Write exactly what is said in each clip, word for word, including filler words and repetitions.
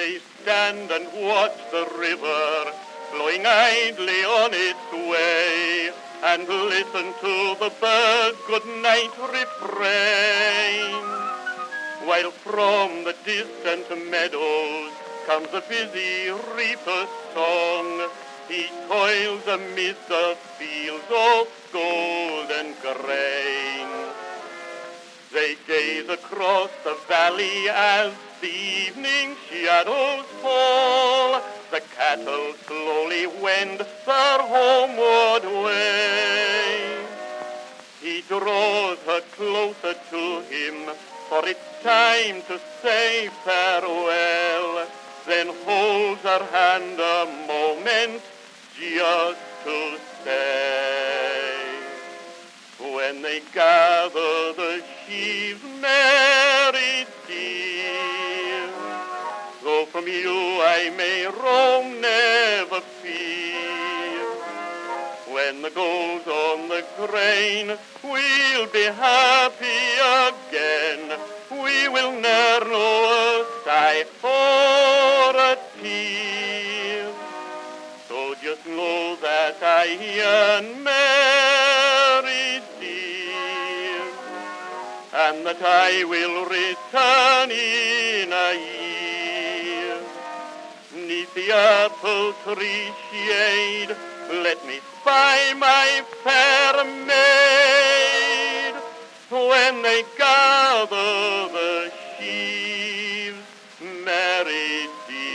They stand and watch the river flowing idly on its way, and listen to the birds' good night refrain, while from the distant meadows comes a busy reaper's song. He toils amid the fields of golden grain. They gaze across the valley as the evening shadows fall. The cattle slowly wend their homeward way. He draws her closer to him, for it's time to say farewell, then holds her hand a moment just to say. When they gather the sheaves, Mary dear, though from you I may roam, never fear. When the gold's on the grain, we'll be happy again. We will ne'er know a sigh or a tear. So just know that I yearn, Mary dear, and that I will return in a year. 'Neath the apple tree shade, let me spy my fair maid. When they gather the sheaves, Mary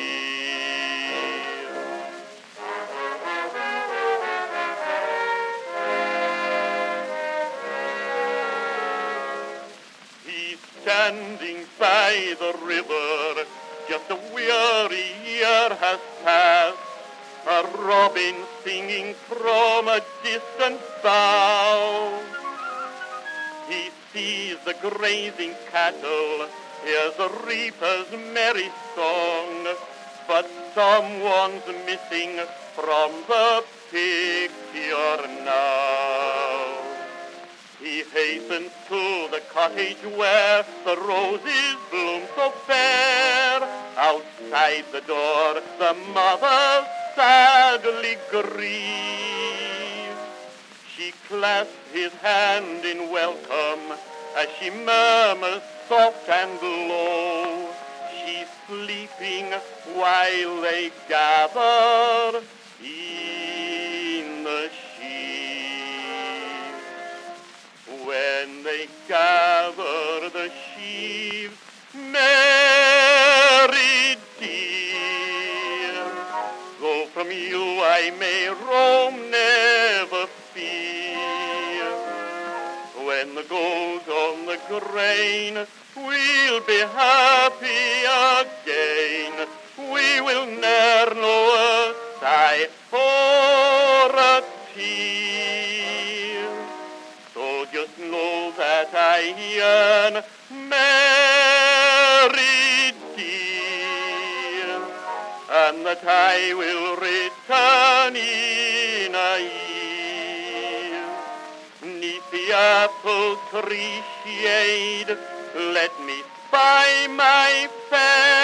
dear. He's standing by the river, just a weary year has passed, a robin singing from a distant bough. He sees the grazing cattle, hears the reaper's merry song, but someone's missing from the picture now. He hastens to the cottage where the roses bloom so fair. Outside the door, the mother sadly grieves. She clasps his hand in welcome as she murmurs soft and low. She's sleeping while they gather in the sheaves. When they gather the sheaves, Mary dear, though from you I may roam, never fear. When the gold's on the grain, we'll be happy again. We will ne'er know a sigh or a tear. So just know that I yearn, Mary dear, and that I will return in a year. 'Neath the apple tree shade, let me spy my fair